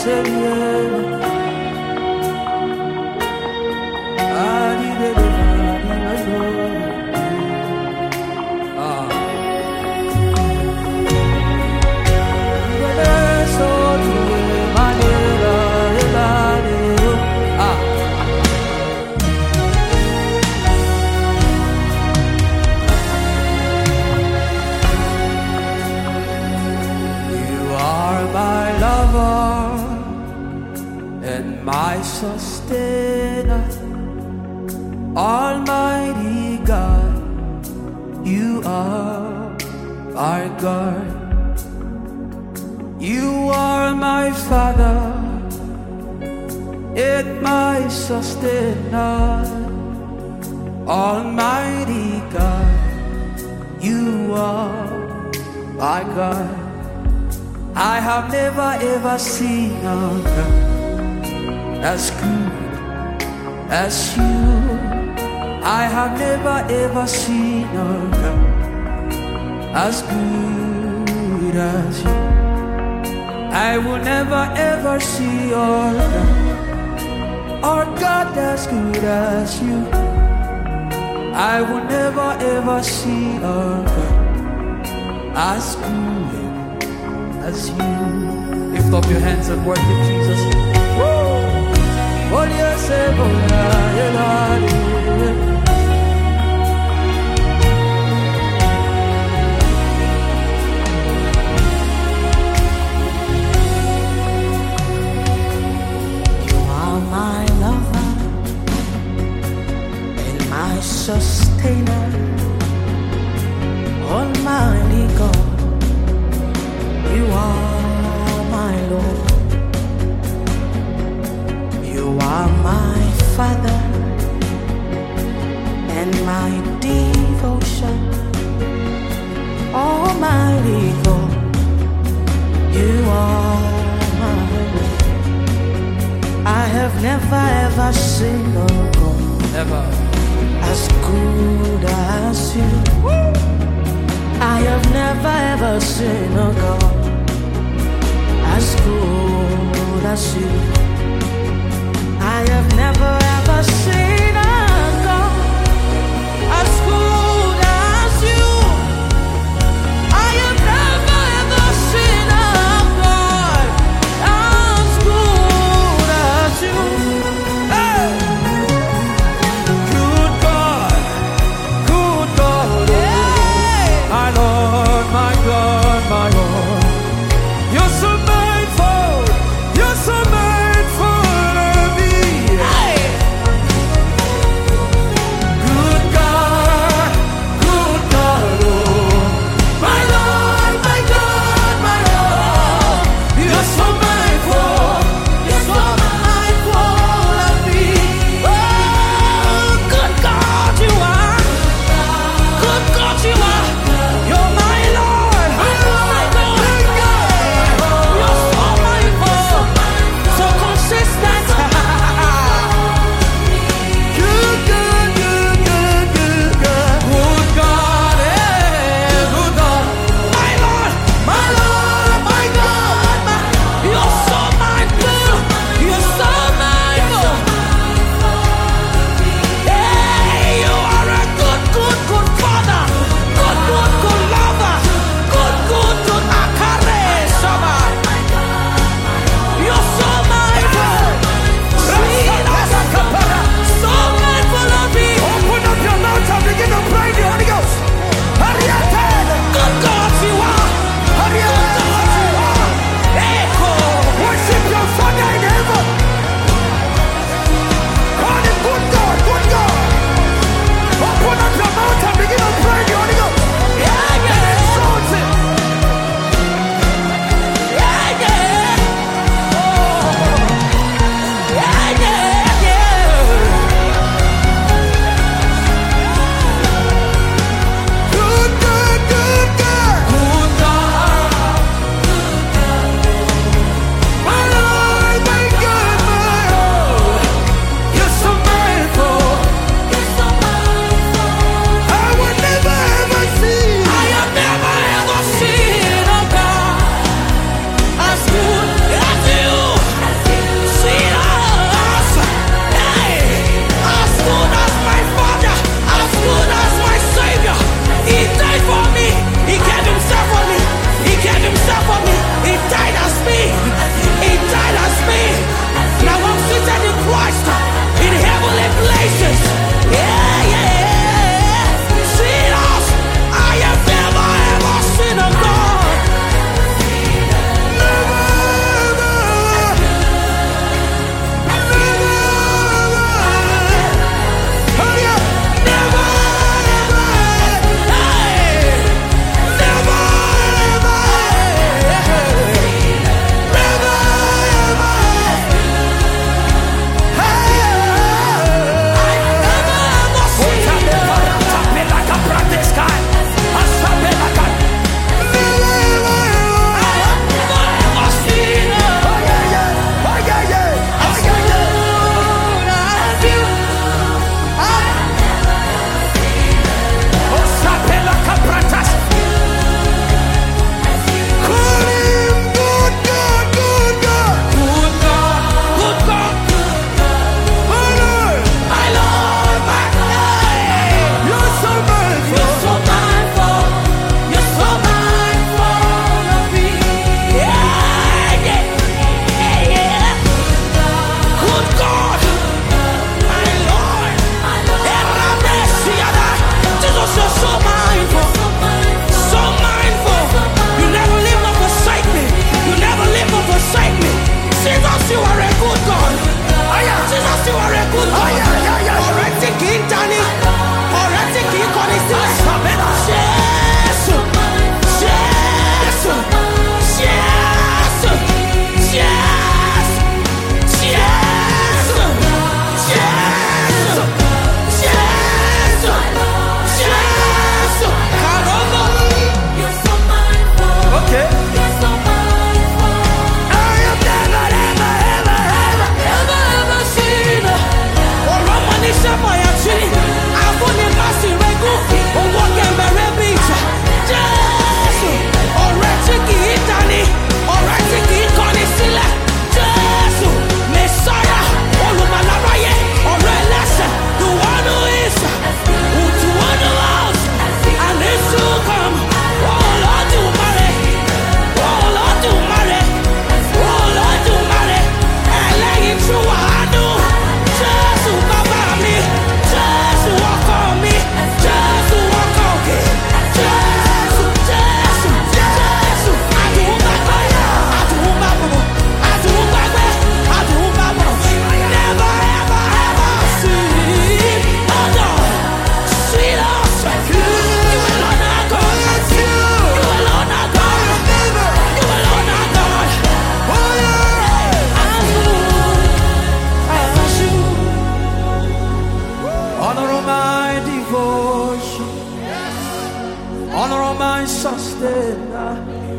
and my sustainer, Almighty God, you are our God. You are my Father and my sustainer, Almighty God, you are my God. I have never ever seen a God as good as you. I have never ever seen a God as good as you. I will never ever see our God as good as you. I will never ever see our God as good as you. Lift up your hands and worship Jesus. Woo! Oh, yes, you are my lover and my sustainer, Almighty God. You are my Lord. You are my Father and my devotion, Almighty God. You are my Lord. I have never ever seen a God Never. as good as you. I have never ever seen a God as good as you. I have never ever seen a God as good as you. I have never ever seen a God as good as you. Hey! Good God, Yeah! my Lord, my God, my Lord. You're so mindful, you're so mindful of me. Hey! are my sustainer,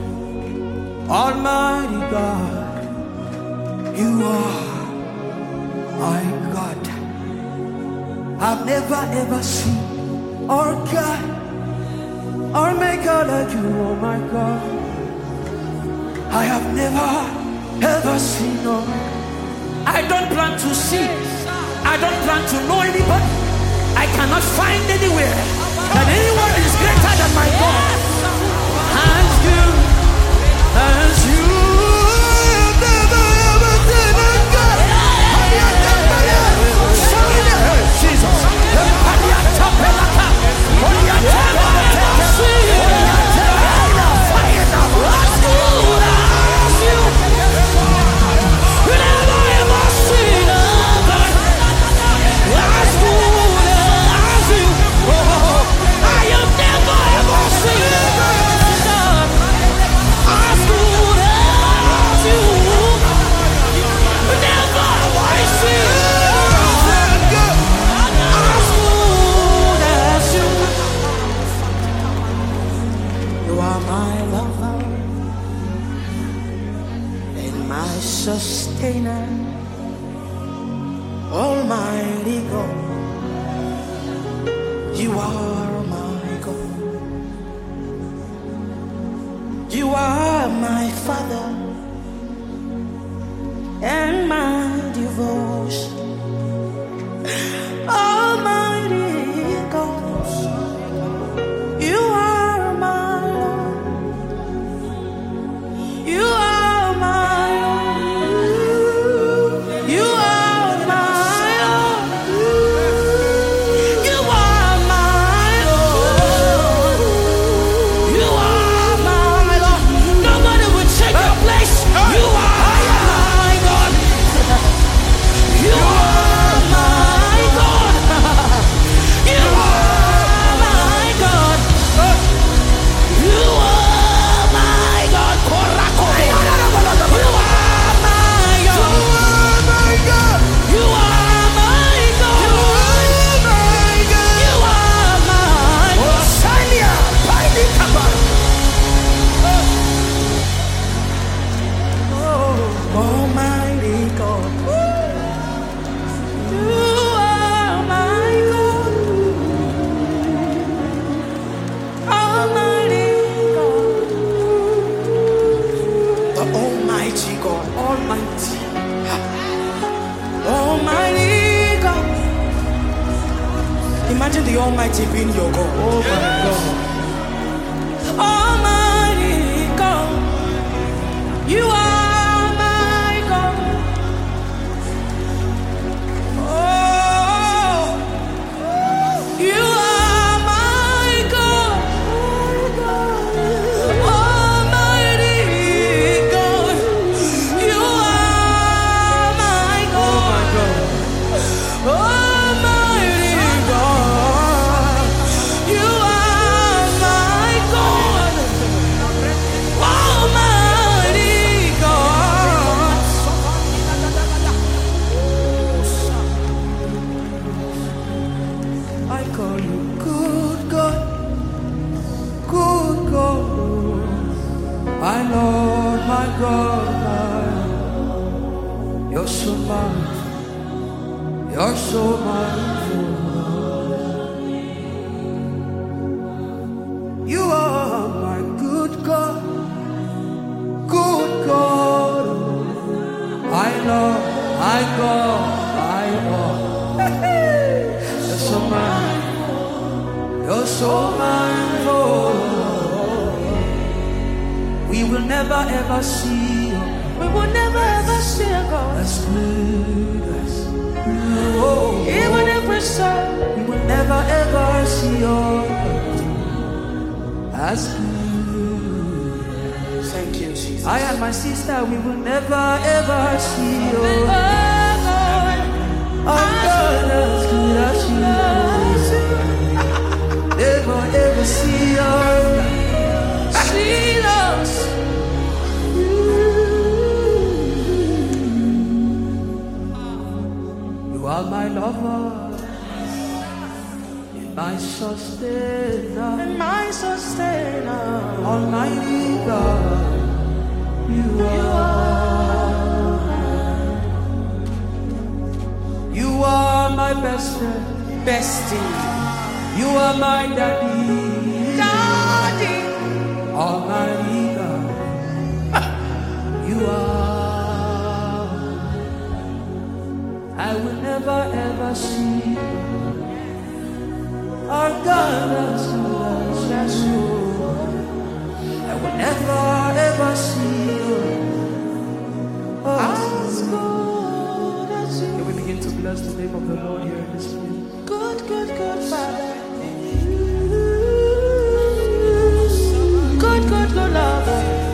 Almighty God. You are my God. I've never ever seen or God or maker like you, oh my God. I have never ever seen or I don't plan to see. I don't plan to know anybody. I cannot find anywhere that anyone is greater than my God. And you, never ever seen a God. Jesus. Sustainer, Almighty God, you are my God. You are my Father and my devotion. Almighty God, you are my Lord. You are my Lord. Imagine the Almighty being your God. Oh my God. Almighty God, you are my God. Oh, you are my God. Almighty God, you are my God. Oh, my Lord, my God, you're so mindful, you're so mindful. You are my good God, good God. I love, my God, my God. You're so mindful, you're so mindful. We will never ever see you. We will never ever see a God as good as you. Oh, even if we serve, we will never ever see your God as good. Thank you, Jesus. I and my sister, we will never ever see your God as good as you. Never ever see your Jesus. You are my lover, my sustainer, And my sustainer. Almighty God, you are my best friend, Bestie. you are my daddy, Daddy. Almighty God, you are. I will never ever see our God that's you. I will never ever see you. As good as you. Can we begin to bless the name of the Lord here in this place? Good, good, good, Father. Good, good, good, Lord.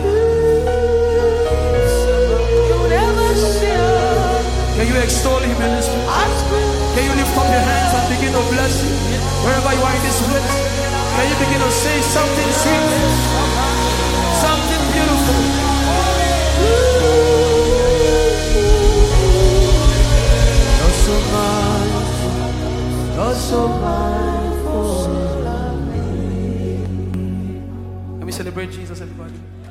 You never share. Can you extol him in this place? As good. Can you lift up your hands and begin to bless him? Wherever you are in this place, can you begin to say something sweet? Something beautiful. You're so mindful. You're so mindful. Let me celebrate Jesus, everybody.